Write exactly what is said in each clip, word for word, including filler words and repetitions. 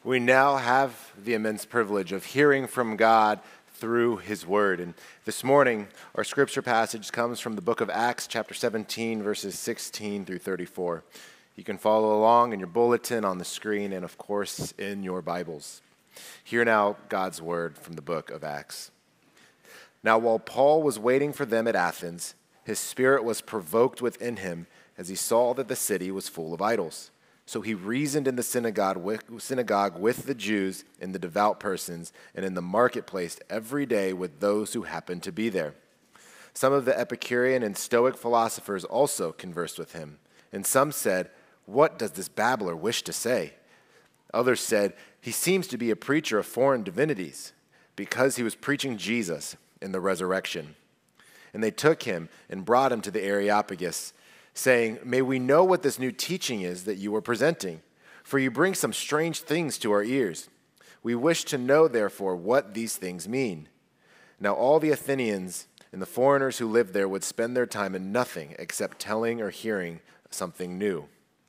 We now have the immense privilege of hearing from God through his word. And this morning, our scripture passage comes from the book of Acts, chapter seventeen, verses sixteen through thirty-four. You can follow along in your bulletin, on the screen, and of course, in your Bibles. Hear now God's word from the book of Acts. Now, while Paul was waiting for them at Athens, his spirit was provoked within him as he saw that the city was full of idols. So he reasoned in the synagogue with, synagogue with the Jews and the devout persons, and in the marketplace every day with those who happened to be there. Some of the Epicurean and Stoic philosophers also conversed with him, and some said, "What does this babbler wish to say?" Others said, "He seems to be a preacher of foreign divinities," because he was preaching Jesus in the resurrection. And they took him and brought him to the Areopagus, saying, "May we know what this new teaching is that you are presenting? For you bring some strange things to our ears. We wish to know, therefore, what these things mean." Now all the Athenians and the foreigners who lived there would spend their time in nothing except telling or hearing something new.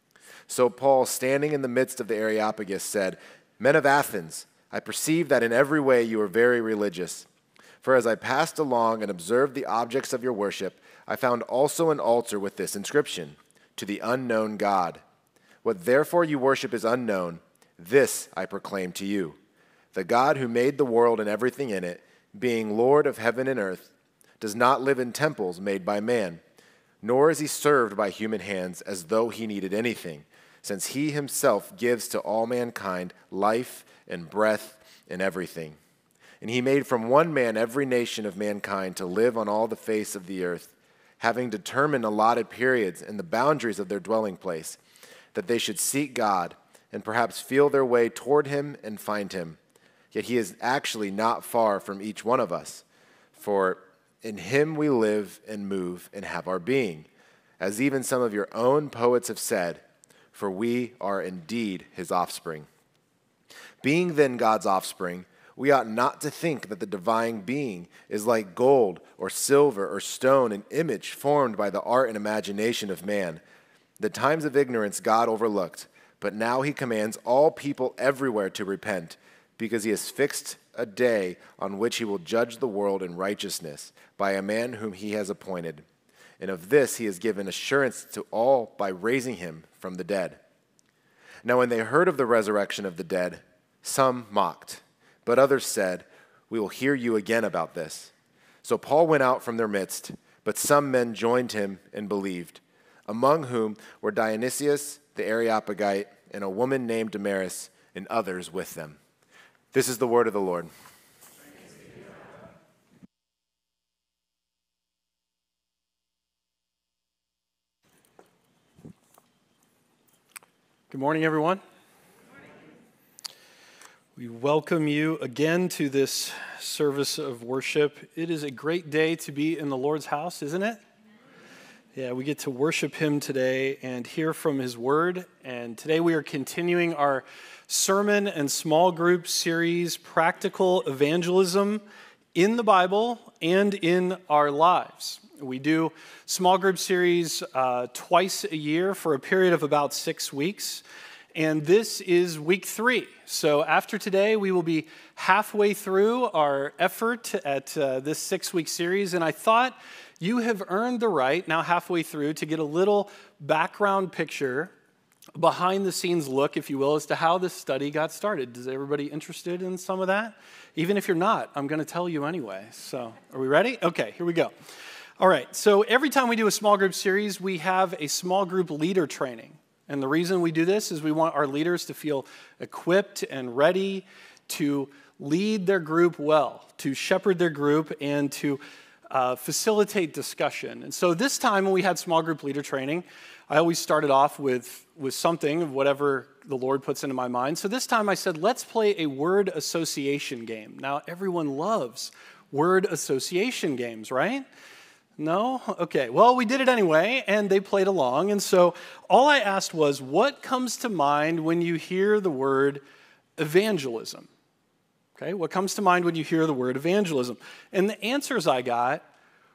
So Paul, standing in the midst of the Areopagus, said, "Men of Athens, I perceive that in every way you are very religious. For as I passed along and observed the objects of your worship, I found also an altar with this inscription, 'To the unknown God.' What therefore you worship is unknown. This I proclaim to you. The God who made the world and everything in it, being Lord of heaven and earth, does not live in temples made by man, nor is he served by human hands as though he needed anything, since he himself gives to all mankind life and breath and everything. And he made from one man every nation of mankind to live on all the face of the earth, having determined allotted periods and the boundaries of their dwelling place, that they should seek God and perhaps feel their way toward him and find him. Yet he is actually not far from each one of us, for in him we live and move and have our being, as even some of your own poets have said, for we are indeed his offspring. Being then God's offspring, we ought not to think that the divine being is like gold or silver or stone, an image formed by the art and imagination of man. The times of ignorance God overlooked, but now he commands all people everywhere to repent, because he has fixed a day on which he will judge the world in righteousness by a man whom he has appointed. And of this he has given assurance to all by raising him from the dead." Now when they heard of the resurrection of the dead, some mocked. But others said, "We will hear you again about this." So Paul went out from their midst, but some men joined him and believed, among whom were Dionysius the Areopagite and a woman named Damaris, and others with them. This is the word of the Lord. Good morning, everyone. We welcome you again to this service of worship. It is a great day to be in the Lord's house, isn't it? Yeah, we get to worship him today and hear from his word. And today we are continuing our sermon and small group series, Practical Evangelism in the Bible and in our lives. We do small group series uh, twice a year for a period of about six weeks. And this is week three. So after today, we will be halfway through our effort at uh, this six-week series. And I thought you have earned the right, now halfway through, to get a little background picture, behind-the-scenes look, if you will, as to how this study got started. Is everybody interested in some of that? Even if you're not, I'm going to tell you anyway. So are we ready? Okay, here we go. All right, so every time we do a small group series, we have a small group leader training. And the reason we do this is we want our leaders to feel equipped and ready to lead their group well, to shepherd their group, and to uh, facilitate discussion. And so this time when we had small group leader training, I always started off with, with something of whatever the Lord puts into my mind. So this time I said, let's play a word association game. Now, everyone loves word association games, right? No? Okay. Well, we did it anyway, and they played along. And so all I asked was, what comes to mind when you hear the word evangelism? Okay, what comes to mind when you hear the word evangelism? And the answers I got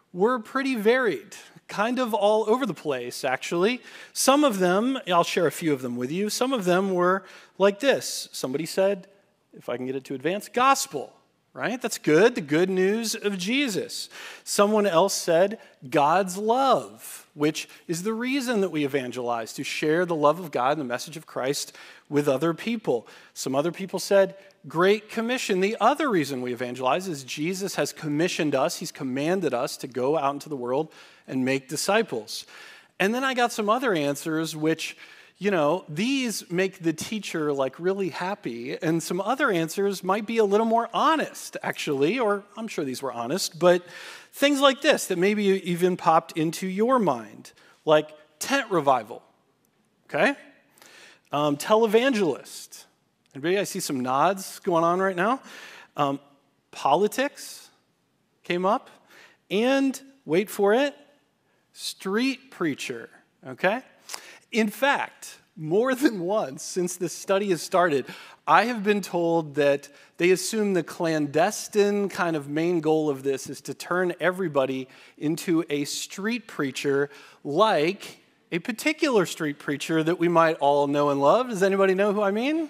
were pretty varied, kind of all over the place, actually. Some of them, I'll share a few of them with you, some of them were like this. Somebody said, if I can get it to advance, gospel, right? That's good, the good news of Jesus. Someone else said, God's love, which is the reason that we evangelize, to share the love of God and the message of Christ with other people. Some other people said, Great Commission. The other reason we evangelize is Jesus has commissioned us, he's commanded us to go out into the world and make disciples. And then I got some other answers which, you know, these make the teacher like really happy, and some other answers might be a little more honest, actually, or I'm sure these were honest, but things like this that maybe even popped into your mind, like tent revival, okay? Um, televangelist. Anybody? I see some nods going on right now. Um, politics came up, and wait for it, street preacher, okay? In fact, more than once since this study has started, I have been told that they assume the clandestine kind of main goal of this is to turn everybody into a street preacher, like a particular street preacher that we might all know and love. Does anybody know who I mean?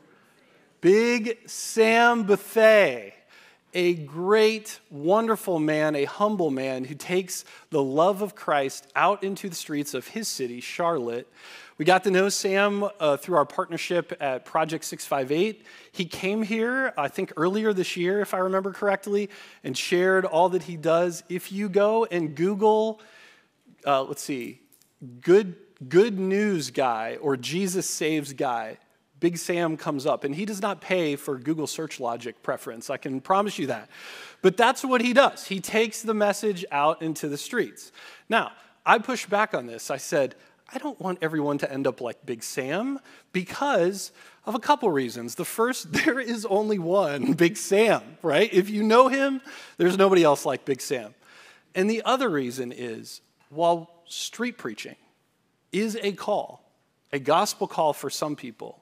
Big Sam Bethea. A great, wonderful man, a humble man who takes the love of Christ out into the streets of his city, Charlotte. We got to know Sam uh, through our partnership at Project six five eight. He came here, I think earlier this year, if I remember correctly, and shared all that he does. If you go and Google, uh, let's see, good, good news guy or Jesus saves guy, Big Sam comes up, and he does not pay for Google search logic preference, I can promise you that. But that's what he does. He takes the message out into the streets. Now, I pushed back on this. I said, I don't want everyone to end up like Big Sam because of a couple reasons. The first, there is only one Big Sam, right? If you know him, there's nobody else like Big Sam. And the other reason is, while street preaching is a call, a gospel call for some people,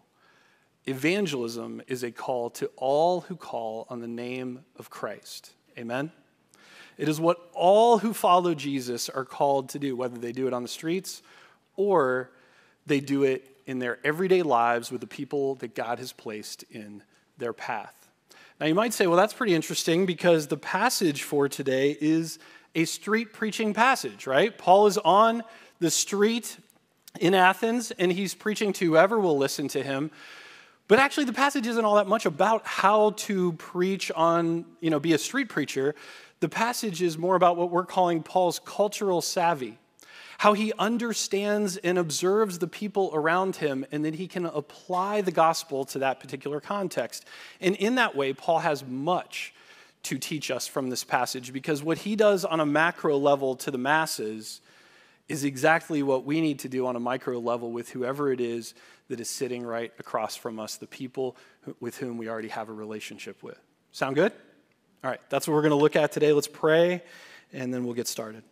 evangelism is a call to all who call on the name of Christ. Amen? It is what all who follow Jesus are called to do, whether they do it on the streets or they do it in their everyday lives with the people that God has placed in their path. Now you might say, well, that's pretty interesting because the passage for today is a street preaching passage, right? Paul is on the street in Athens and he's preaching to whoever will listen to him. But actually, the passage isn't all that much about how to preach on, you know, be a street preacher. The passage is more about what we're calling Paul's cultural savvy, how he understands and observes the people around him, and then he can apply the gospel to that particular context. And in that way, Paul has much to teach us from this passage, because what he does on a macro level to the masses is exactly what we need to do on a micro level with whoever it is that is sitting right across from us, the people with whom we already have a relationship with. Sound good? All right, that's what we're going to look at today. Let's pray, and then we'll get started.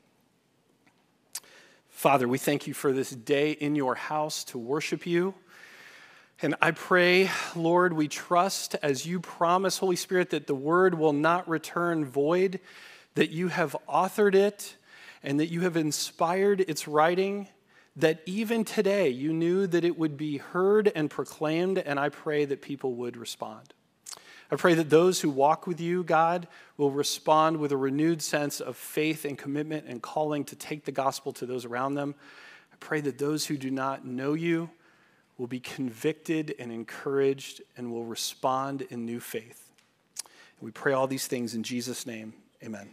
Father, we thank you for this day in your house to worship you. And I pray, Lord, we trust as you promise, Holy Spirit, that the word will not return void, that you have authored it, and that you have inspired its writing, that even today you knew that it would be heard and proclaimed, and I pray that people would respond. I pray that those who walk with you, God, will respond with a renewed sense of faith and commitment and calling to take the gospel to those around them. I pray that those who do not know you will be convicted and encouraged and will respond in new faith. And we pray all these things in Jesus' name. Amen.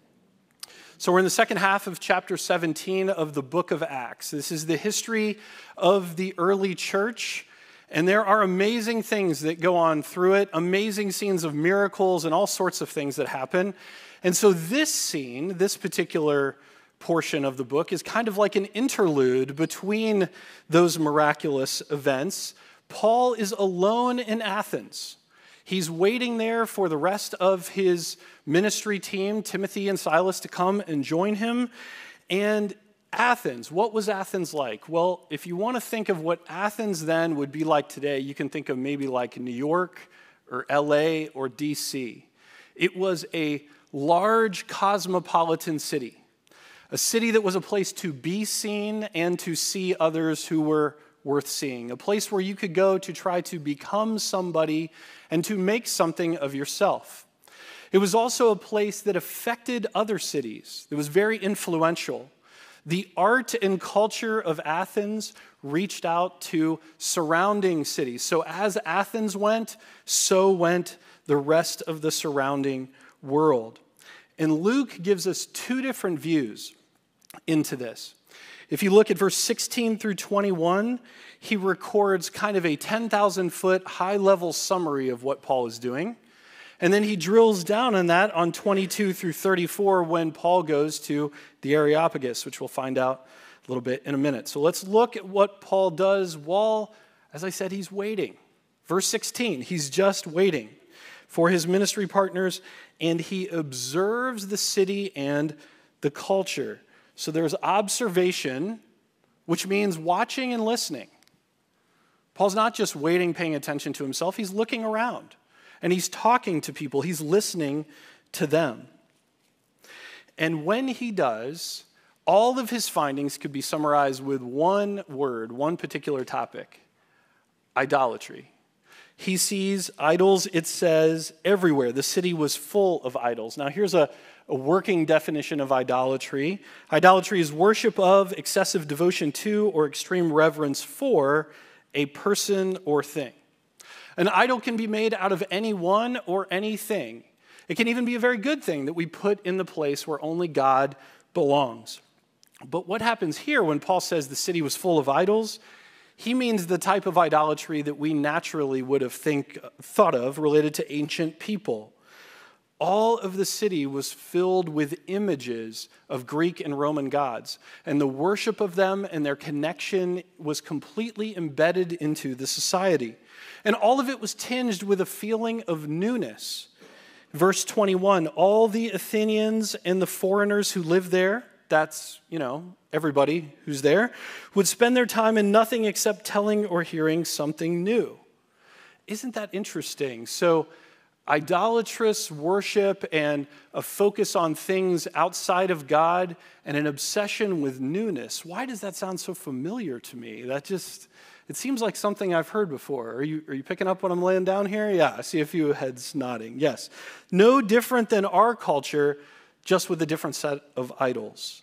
So we're in the second half of chapter seventeen of the book of Acts. This is the history of the early church, and there are amazing things that go on through it, amazing scenes of miracles and all sorts of things that happen. And so this scene, this particular portion of the book, is kind of like an interlude between those miraculous events. Paul is alone in Athens. He's waiting there for the rest of his ministry team, Timothy and Silas, to come and join him. And Athens, what was Athens like? Well, if you want to think of what Athens then would be like today, you can think of maybe like New York or L A or D C. It was a large cosmopolitan city, a city that was a place to be seen and to see others who were worth seeing, a place where you could go to try to become somebody and to make something of yourself. It was also a place that affected other cities. It was very influential. The art and culture of Athens reached out to surrounding cities. So as Athens went, so went the rest of the surrounding world. And Luke gives us two different views into this. If you look at verse sixteen through twenty-one, he records kind of a ten thousand foot high-level summary of what Paul is doing. And then he drills down on that on twenty-two through thirty-four when Paul goes to the Areopagus, which we'll find out a little bit in a minute. So let's look at what Paul does while, as I said, he's waiting. Verse sixteen, he's just waiting for his ministry partners, and he observes the city and the culture. So there's observation, which means watching and listening. Paul's not just waiting, paying attention to himself. He's looking around, and he's talking to people. He's listening to them. And when he does, all of his findings could be summarized with one word, one particular topic: idolatry. He sees idols, it says, everywhere. The city was full of idols. Now, here's a, a working definition of idolatry. Idolatry is worship of, excessive devotion to, or extreme reverence for a person or thing. An idol can be made out of anyone or anything. It can even be a very good thing that we put in the place where only God belongs. But what happens here when Paul says the city was full of idols? He means the type of idolatry that we naturally would have think, thought of related to ancient people. All of the city was filled with images of Greek and Roman gods, and the worship of them and their connection was completely embedded into the society. And all of it was tinged with a feeling of newness. Verse twenty-one, all the Athenians and the foreigners who lived there, that's, you know, everybody who's there, would spend their time in nothing except telling or hearing something new. Isn't that interesting? So idolatrous worship and a focus on things outside of God and an obsession with newness. Why does that sound so familiar to me? That just, it seems like something I've heard before. Are you, are you picking up what I'm laying down here? Yeah, I see a few heads nodding. Yes. No different than our culture, just with a different set of idols.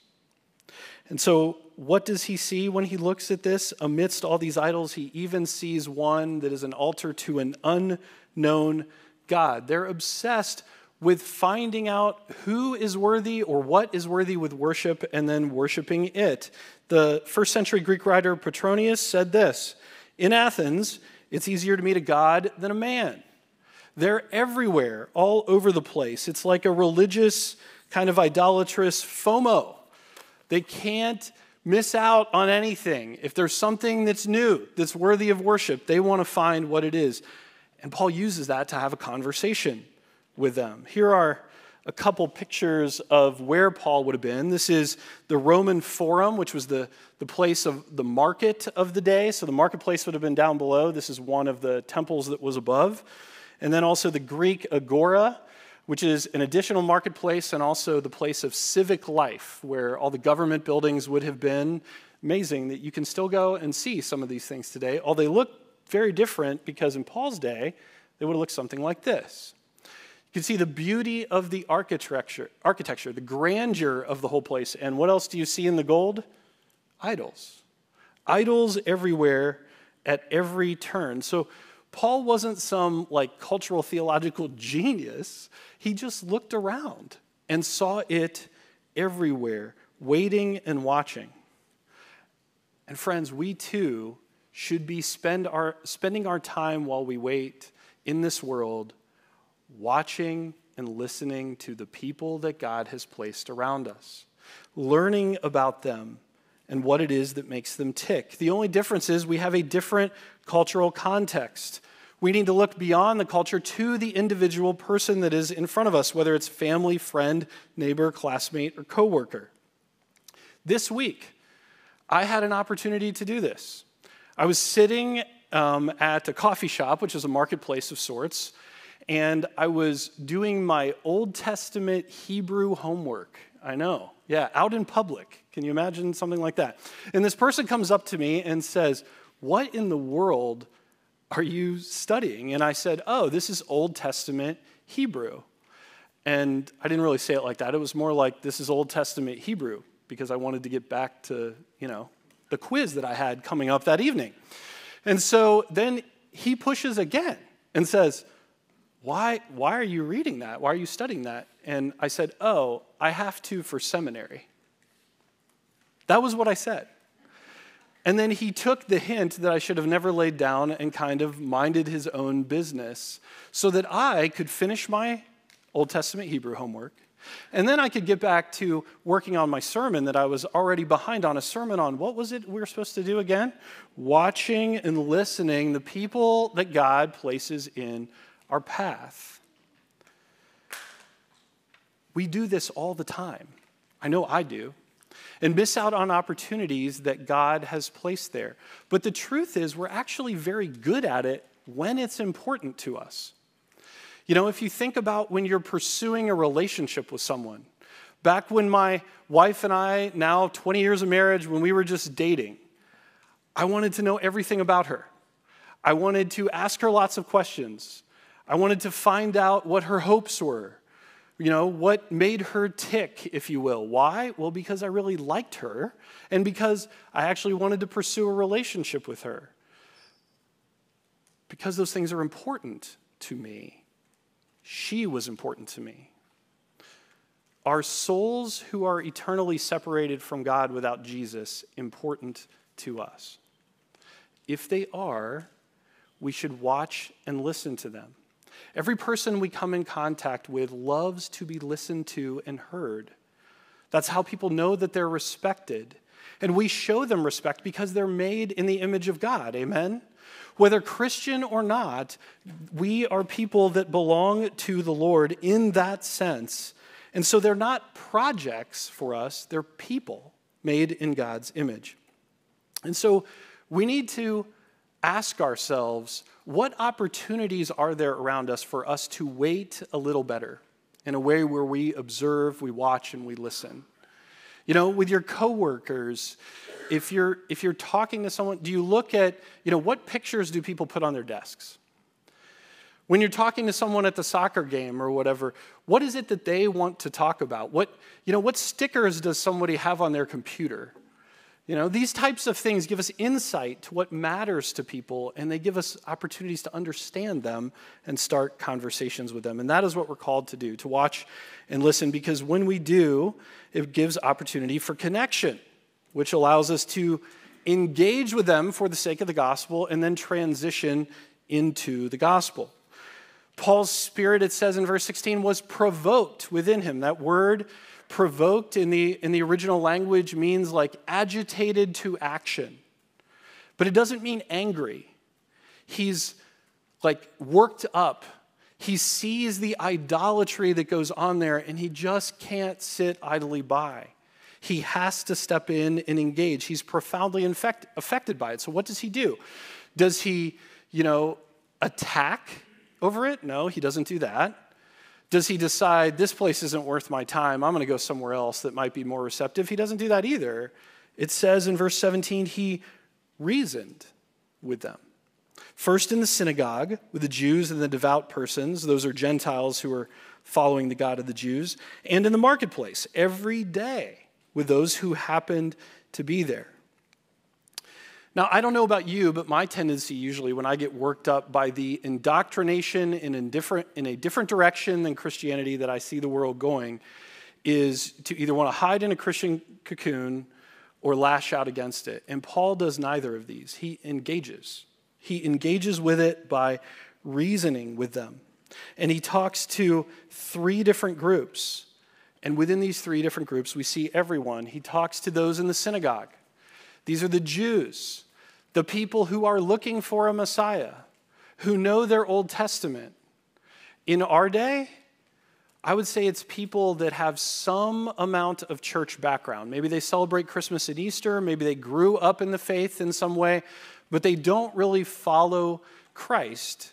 And so what does he see when he looks at this? Amidst all these idols, he even sees one that is an altar to an unknown God. They're obsessed with finding out who is worthy or what is worthy with worship and then worshiping it. The first century Greek writer Petronius said this: in Athens, it's easier to meet a god than a man. They're everywhere, all over the place. It's like a religious kind of idolatrous FOMO. They can't miss out on anything. If there's something that's new, that's worthy of worship, they want to find what it is. And Paul uses that to have a conversation with them. Here are a couple pictures of where Paul would have been. This is the Roman Forum, which was the, the place of the market of the day. So the marketplace would have been down below. This is one of the temples that was above. And then also the Greek Agora, which is an additional marketplace and also the place of civic life, where all the government buildings would have been. Amazing that you can still go and see some of these things today. Although they look very different, because in Paul's day, they would have looked something like this. You can see the beauty of the architecture, architecture, the grandeur of the whole place. And what else do you see in the gold? Idols. Idols everywhere at every turn. So Paul wasn't some like cultural theological genius. He just looked around and saw it everywhere, waiting and watching. And friends, we too should be spend our, spending our time while we wait in this world, watching and listening to the people that God has placed around us, learning about them and what it is that makes them tick. The only difference is we have a different cultural context. We need to look beyond the culture to the individual person that is in front of us, whether it's family, friend, neighbor, classmate, or coworker. This week, I had an opportunity to do this. I was sitting um, at a coffee shop, which is a marketplace of sorts, and I was doing my Old Testament Hebrew homework. I know, yeah, out in public. Can you imagine something like that? And this person comes up to me and says, "What in the world are you studying?" And I said, "Oh, this is Old Testament Hebrew." And I didn't really say it like that. It was more like, this is Old Testament Hebrew, because I wanted to get back to, you know, the quiz that I had coming up that evening. And so then he pushes again and says, why, why are you reading that? Why are you studying that? And I said, "Oh, I have to for seminary." That was what I said. And then he took the hint that I should have never laid down and kind of minded his own business so that I could finish my Old Testament Hebrew homework, and then I could get back to working on my sermon that I was already behind on. A sermon on, what was it we were supposed to do again? Watching and listening the people that God places in our path. We do this all the time. I know I do. And miss out on opportunities that God has placed there. But the truth is, we're actually very good at it when it's important to us. You know, if you think about when you're pursuing a relationship with someone, back when my wife and I, now twenty years of marriage, when we were just dating, I wanted to know everything about her. I wanted to ask her lots of questions. I wanted to find out what her hopes were. You know, what made her tick, if you will. Why? Well, because I really liked her, and because I actually wanted to pursue a relationship with her. Because those things are important to me. She was important to me. Are souls who are eternally separated from God without Jesus important to us? If they are, we should watch and listen to them. Every person we come in contact with loves to be listened to and heard. That's how people know that they're respected. And we show them respect because they're made in the image of God. Amen? Whether Christian or not, we are people that belong to the Lord in that sense. And so they're not projects for us, they're people made in God's image. And so we need to ask ourselves, what opportunities are there around us for us to wait a little better in a way where we observe, we watch, and we listen? You know, with your coworkers, if you're if you're talking to someone, do you look at, you know, what pictures do people put on their desks? When you're talking to someone at the soccer game or whatever, what is it that they want to talk about? What, you know, what stickers does somebody have on their computer? You know, these types of things give us insight to what matters to people, and they give us opportunities to understand them and start conversations with them. And that is what we're called to do, to watch and listen, because when we do, it gives opportunity for connection, which allows us to engage with them for the sake of the gospel and then transition into the gospel. Paul's spirit, it says in verse sixteen, was provoked within him. That word provoked in the, in the original language means like agitated to action. But it doesn't mean angry. He's like worked up. He sees the idolatry that goes on there, and he just can't sit idly by. He has to step in and engage. He's profoundly infect, affected by it. So what does he do? Does he, you know, attack over it? No, he doesn't do that. Does he decide, this place isn't worth my time, I'm going to go somewhere else that might be more receptive? He doesn't do that either. It says in verse seventeen, he reasoned with them. First in the synagogue with the Jews and the devout persons, those are Gentiles who are following the God of the Jews, and in the marketplace every day with those who happened to be there. Now, I don't know about you, but my tendency usually when I get worked up by the indoctrination in a different, in a different direction than Christianity that I see the world going is to either want to hide in a Christian cocoon or lash out against it. And Paul does neither of these. He engages. He engages with it by reasoning with them. And he talks to three different groups. And within these three different groups, we see everyone. He talks to those in the synagogue. These are the Jews, the people who are looking for a Messiah, who know their Old Testament. In our day, I would say it's people that have some amount of church background. Maybe they celebrate Christmas and Easter, maybe they grew up in the faith in some way, but they don't really follow Christ.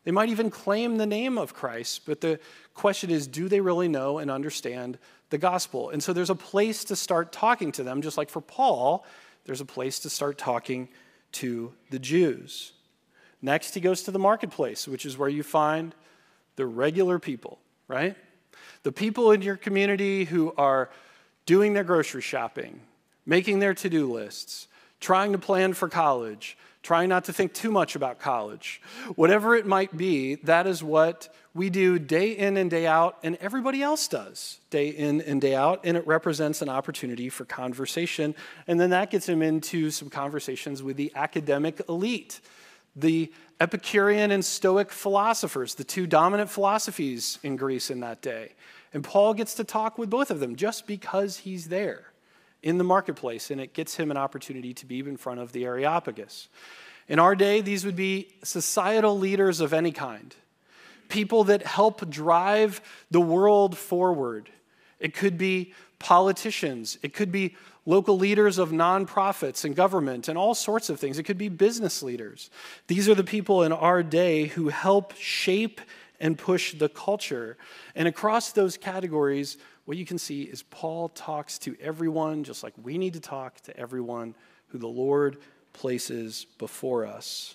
They might even claim the name of Christ, but the question is, do they really know and understand the gospel? And so there's a place to start talking to them, just like for Paul, there's a place to start talking to the Jews. Next, he goes to the marketplace, which is where you find the regular people, right? The people in your community who are doing their grocery shopping, making their to-do lists, trying to plan for college, trying not to think too much about college. Whatever it might be, that is what we do day in and day out, and everybody else does day in and day out, and it represents an opportunity for conversation. And then that gets him into some conversations with the academic elite, the Epicurean and Stoic philosophers, the two dominant philosophies in Greece in that day. And Paul gets to talk with both of them just because he's there in the marketplace, and it gets him an opportunity to be in front of the Areopagus. In our day, these would be societal leaders of any kind, people that help drive the world forward. It could be politicians. It could be local leaders of nonprofits and government and all sorts of things. It could be business leaders. These are the people in our day who help shape and push the culture. And across those categories, what you can see is Paul talks to everyone, just like we need to talk to everyone who the Lord places before us.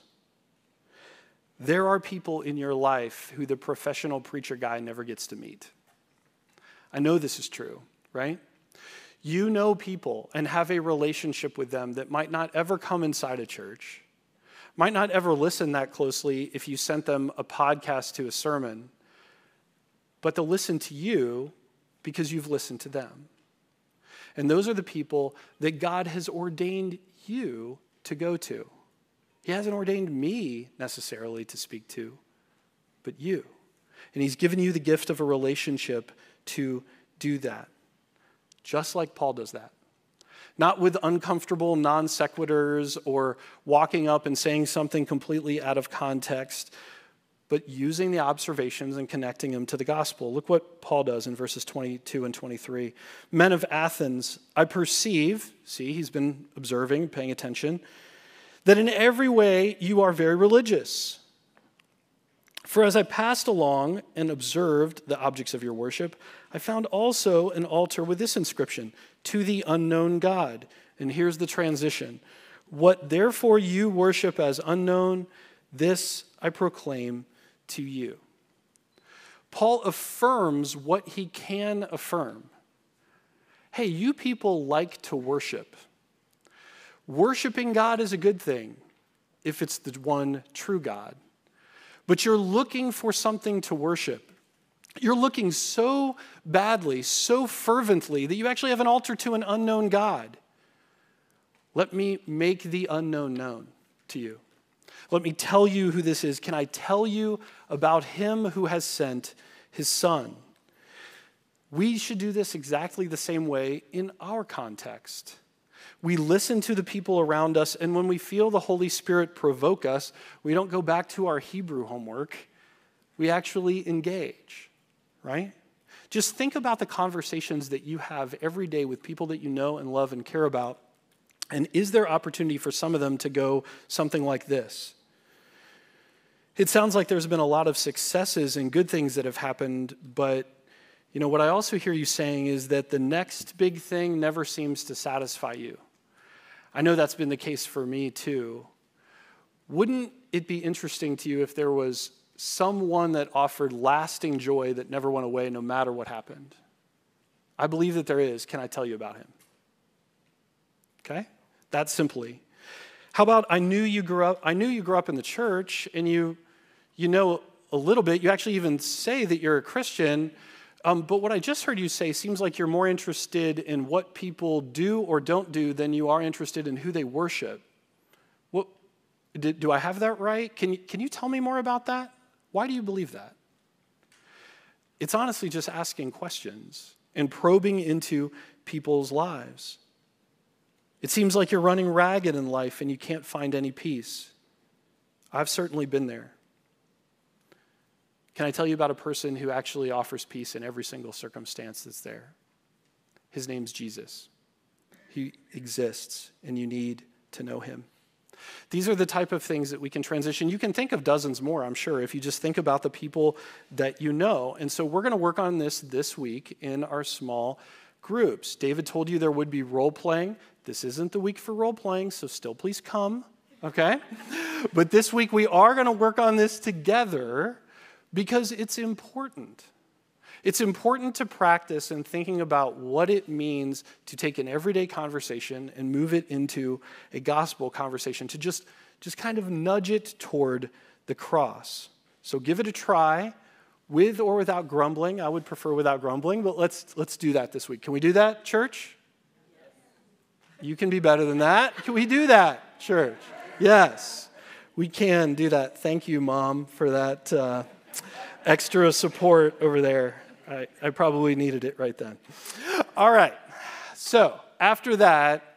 There are people in your life who the professional preacher guy never gets to meet. I know this is true, right? You know people and have a relationship with them that might not ever come inside a church, might not ever listen that closely if you sent them a podcast to a sermon, but they'll listen to you because you've listened to them. And those are the people that God has ordained you to go to. He hasn't ordained me necessarily to speak to, but you. And he's given you the gift of a relationship to do that, just like Paul does that. Not with uncomfortable non sequiturs or walking up and saying something completely out of context, but using the observations and connecting them to the gospel. Look what Paul does in verses twenty-two and twenty-three. Men of Athens, I perceive, see, he's been observing, paying attention, that in every way you are very religious. For as I passed along and observed the objects of your worship, I found also an altar with this inscription, to the unknown God. And here's the transition. What therefore you worship as unknown, this I proclaim to you. Paul affirms what he can affirm. Hey, you people like to worship. Worshiping God is a good thing if it's the one true God. But you're looking for something to worship. You're looking so badly, so fervently, that you actually have an altar to an unknown God. Let me make the unknown known to you. Let me tell you who this is. Can I tell you about him who has sent his son? We should do this exactly the same way in our context. We listen to the people around us, and when we feel the Holy Spirit provoke us, we don't go back to our Hebrew homework. We actually engage, right? Just think about the conversations that you have every day with people that you know and love and care about, and is there opportunity for some of them to go something like this? It sounds like there's been a lot of successes and good things that have happened, but you know what I also hear you saying is that the next big thing never seems to satisfy you. I know that's been the case for me too. Wouldn't it be interesting to you if there was someone that offered lasting joy that never went away no matter what happened? I believe that there is. Can I tell you about him? Okay? That simply. How about I knew you grew up, I knew you grew up in the church and you you know a little bit. You actually even say that you're a Christian. Um, but what I just heard you say seems like you're more interested in what people do or don't do than you are interested in who they worship. What, do, do I have that right? Can you, can you tell me more about that? Why do you believe that? It's honestly just asking questions and probing into people's lives. It seems like you're running ragged in life and you can't find any peace. I've certainly been there. Can I tell you about a person who actually offers peace in every single circumstance that's there? His name's Jesus. He exists, and you need to know him. These are the type of things that we can transition. You can think of dozens more, I'm sure, if you just think about the people that you know. And so we're going to work on this this week in our small groups. David told you there would be role playing. This isn't the week for role playing, so still please come, okay? But this week we are going to work on this together because it's important. It's important to practice in thinking about what it means to take an everyday conversation and move it into a gospel conversation, to just, just kind of nudge it toward the cross. So give it a try, with or without grumbling. I would prefer without grumbling, but let's, let's do that this week. Can we do that, church? You can be better than that. Can we do that, church? Yes, we can do that. Thank you, Mom, for that uh, extra support over there. I, I probably needed it right then. All right. So after that,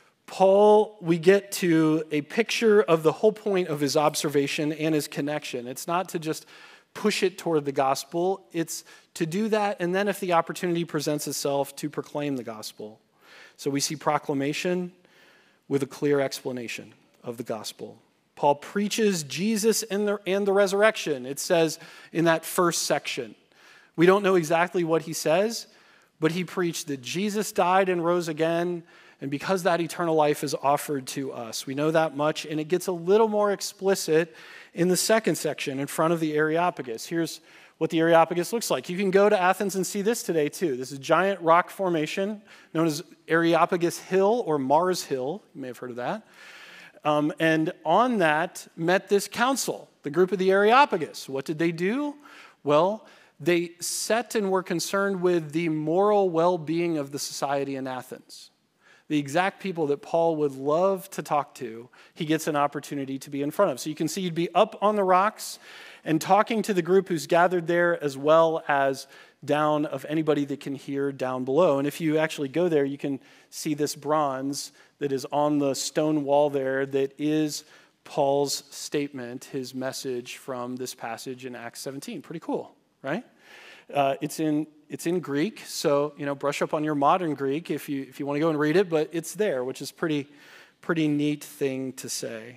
Paul, we get to a picture of the whole point of his observation and his connection. It's not to just push it toward the gospel. It's to do that, and then if the opportunity presents itself, to proclaim the gospel. So we see proclamation with a clear explanation of the gospel. Paul preaches Jesus and the, and the resurrection. It says in that first section. We don't know exactly what he says, but he preached that Jesus died and rose again, and because that eternal life is offered to us. We know that much, and it gets a little more explicit in the second section in front of the Areopagus. Here's what the Areopagus looks like. You can go to Athens and see this today, too. This is a giant rock formation known as Areopagus Hill or Mars Hill. You may have heard of that. Um, and on that met this council, the group of the Areopagus. What did they do? Well, they set and were concerned with the moral well-being of the society in Athens. The exact people that Paul would love to talk to, he gets an opportunity to be in front of. So you can see you'd be up on the rocks and talking to the group who's gathered there, as well as down of anybody that can hear down below. And if you actually go there, you can see this bronze that is on the stone wall there that is Paul's statement, his message from this passage in Acts seventeen. Pretty cool, right? Uh, it's in it's in Greek, so you know, brush up on your modern Greek if you if you want to go and read it. But it's there, which is pretty pretty neat thing to say.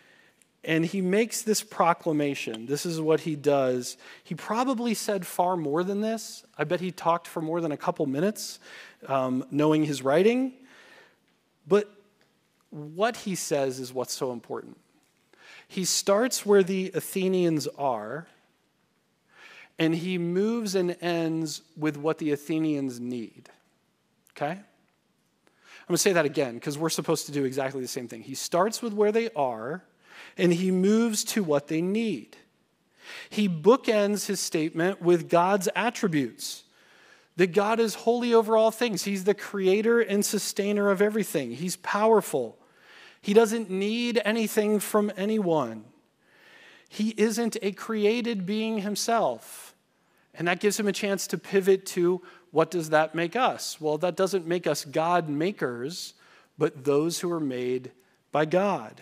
And he makes this proclamation. This is what he does. He probably said far more than this. I bet he talked for more than a couple minutes, um, knowing his writing. But what he says is what's so important. He starts where the Athenians are, and he moves and ends with what the Athenians need. Okay? I'm going to say that again because we're supposed to do exactly the same thing. He starts with where they are, and he moves to what they need. He bookends his statement with God's attributes, that God is holy over all things. He's the creator and sustainer of everything. He's powerful. He doesn't need anything from anyone. He isn't a created being himself. And that gives him a chance to pivot to, what does that make us? Well, that doesn't make us God makers, but those who are made by God.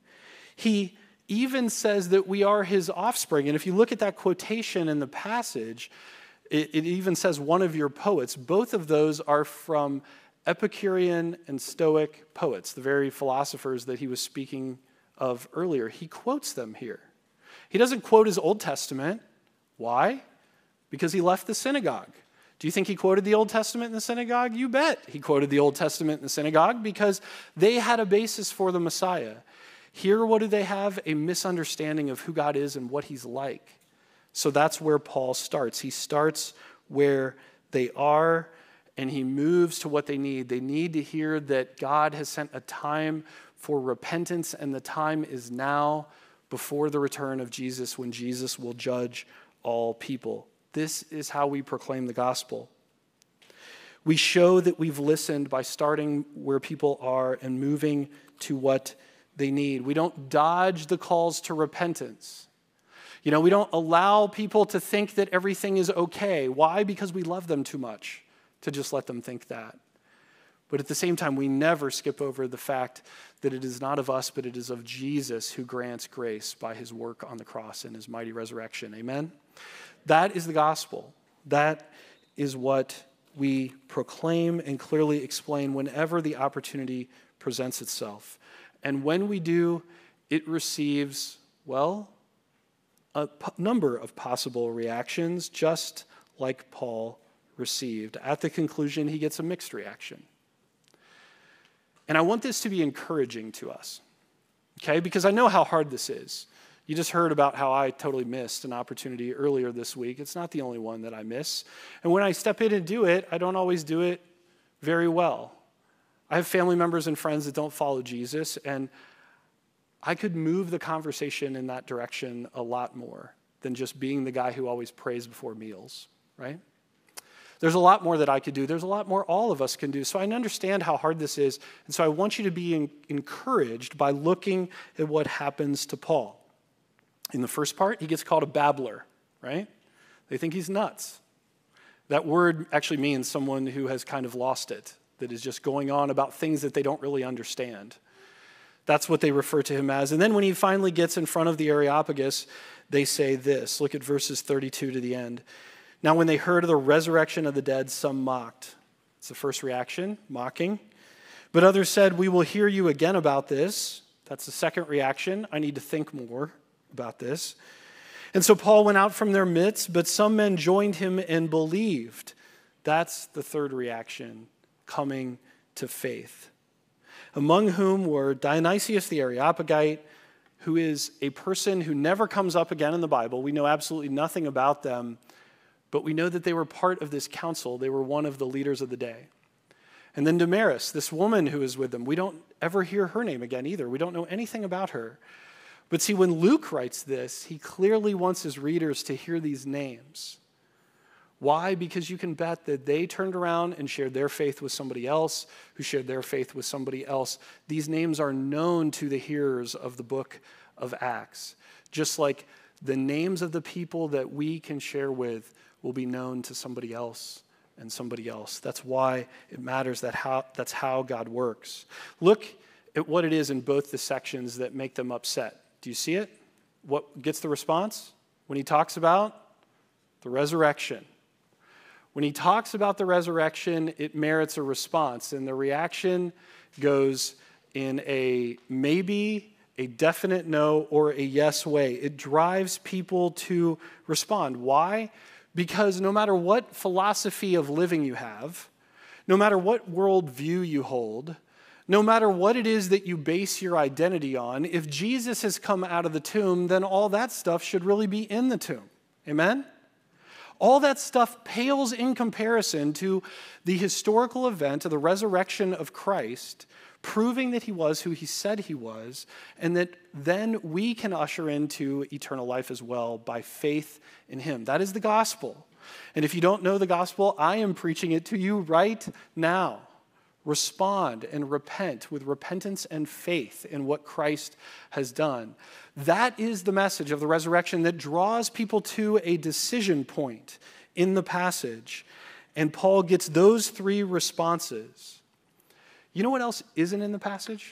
He even says that we are his offspring. And if you look at that quotation in the passage, it, it even says one of your poets. Both of those are from Epicurean and Stoic poets, the very philosophers that he was speaking of earlier. He quotes them here. He doesn't quote his Old Testament. Why? Because he left the synagogue. Do you think he quoted the Old Testament in the synagogue? You bet he quoted the Old Testament in the synagogue because they had a basis for the Messiah. Here, what do they have? A misunderstanding of who God is and what he's like. So that's where Paul starts. He starts where they are, and he moves to what they need. They need to hear that God has sent a time for repentance, and the time is now before the return of Jesus, when Jesus will judge all people. This is how we proclaim the gospel. We show that we've listened by starting where people are and moving to what they need. We don't dodge the calls to repentance. You know, we don't allow people to think that everything is okay. Why? Because we love them too much to just let them think that. But at the same time, we never skip over the fact that it is not of us, but it is of Jesus who grants grace by his work on the cross and his mighty resurrection. Amen? That is the gospel. That is what we proclaim and clearly explain whenever the opportunity presents itself. And when we do, it receives, well, a p- number of possible reactions, just like Paul received. At the conclusion, he gets a mixed reaction. And I want this to be encouraging to us, okay? Because I know how hard this is. You just heard about how I totally missed an opportunity earlier this week. It's not the only one that I miss. And when I step in and do it, I don't always do it very well. I have family members and friends that don't follow Jesus, and I could move the conversation in that direction a lot more than just being the guy who always prays before meals, right? There's a lot more that I could do. There's a lot more all of us can do. So I understand how hard this is, and so I want you to be in- encouraged by looking at what happens to Paul. In the first part, he gets called a babbler, right? They think he's nuts. That word actually means someone who has kind of lost it, that is just going on about things that they don't really understand. That's what they refer to him as. And then when he finally gets in front of the Areopagus, they say this. Look at verses thirty-two to the end. Now, when they heard of the resurrection of the dead, some mocked. It's the first reaction, mocking. But others said, we will hear you again about this. That's the second reaction. I need to think more about this. And so Paul went out from their midst, but some men joined him and believed. That's the third reaction, coming to faith. Among whom were Dionysius the Areopagite, who is a person who never comes up again in the Bible. We know absolutely nothing about them, but we know that they were part of this council. They were one of the leaders of the day. And then Damaris, this woman who is with them. We don't ever hear her name again either. We don't know anything about her. But see, when Luke writes this, he clearly wants his readers to hear these names. Why? Because you can bet that they turned around and shared their faith with somebody else, who shared their faith with somebody else. These names are known to the hearers of the book of Acts. Just like the names of the people that we can share with will be known to somebody else and somebody else. That's why it matters. That how, that's how God works. Look at what it is in both the sections that make them upset. Do you see it? What gets the response? When he talks about the resurrection. When he talks about the resurrection, it merits a response. And the reaction goes in a maybe, a definite no, or a yes way. It drives people to respond. Why? Because no matter what philosophy of living you have, no matter what worldview you hold, no matter what it is that you base your identity on, if Jesus has come out of the tomb, then all that stuff should really be in the tomb. Amen? All that stuff pales in comparison to the historical event of the resurrection of Christ, proving that he was who he said he was, and that then we can usher into eternal life as well by faith in him. That is the gospel. And if you don't know the gospel, I am preaching it to you right now. Respond and repent with repentance and faith in what Christ has done. That is the message of the resurrection that draws people to a decision point in the passage. And Paul gets those three responses. You know what else isn't in the passage?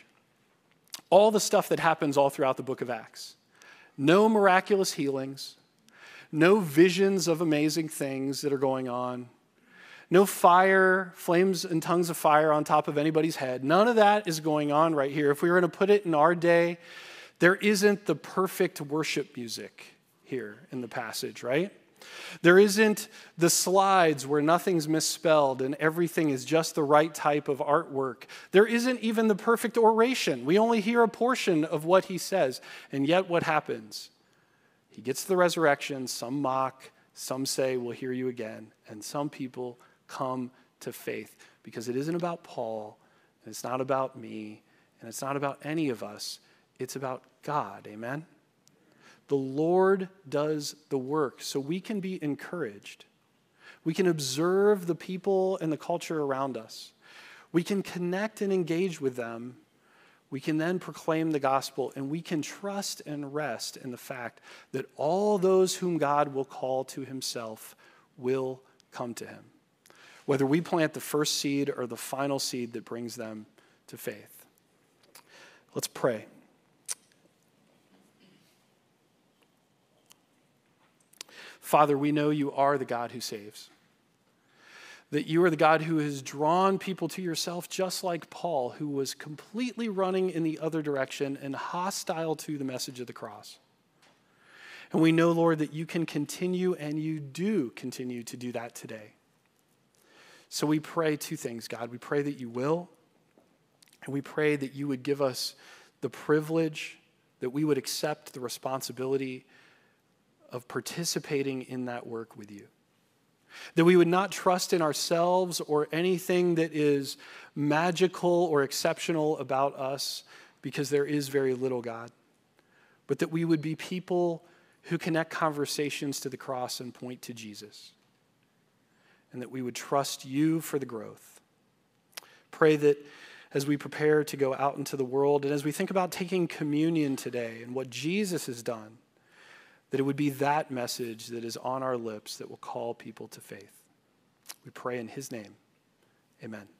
All the stuff that happens all throughout the book of Acts. No miraculous healings. No visions of amazing things that are going on. No fire, flames and tongues of fire on top of anybody's head. None of that is going on right here. If we were going to put it in our day, there isn't the perfect worship music here in the passage, right? There isn't the slides where nothing's misspelled and everything is just the right type of artwork. There isn't even the perfect oration. We only hear a portion of what he says. And yet what happens? He gets to the resurrection. Some mock. Some say, we'll hear you again. And some people come to faith because it isn't about Paul, and it's not about me, and it's not about any of us. It's about God, amen? The Lord does the work, so we can be encouraged. We can observe the people and the culture around us. We can connect and engage with them. We can then proclaim the gospel, and we can trust and rest in the fact that all those whom God will call to himself will come to him, whether we plant the first seed or the final seed that brings them to faith. Let's pray. Father, we know you are the God who saves. that you are the God who has drawn people to yourself, just like Paul, who was completely running in the other direction and hostile to the message of the cross. And we know, Lord, that you can continue, and you do continue to do that today. So we pray two things, God. We pray that you will, and we pray that you would give us the privilege, that we would accept the responsibility of participating in that work with you. That we would not trust in ourselves or anything that is magical or exceptional about us, because there is very little, God. But that we would be people who connect conversations to the cross and point to Jesus. And that we would trust you for the growth. Pray that as we prepare to go out into the world, and as we think about taking communion today and what Jesus has done, that it would be that message that is on our lips that will call people to faith. We pray in his name. Amen.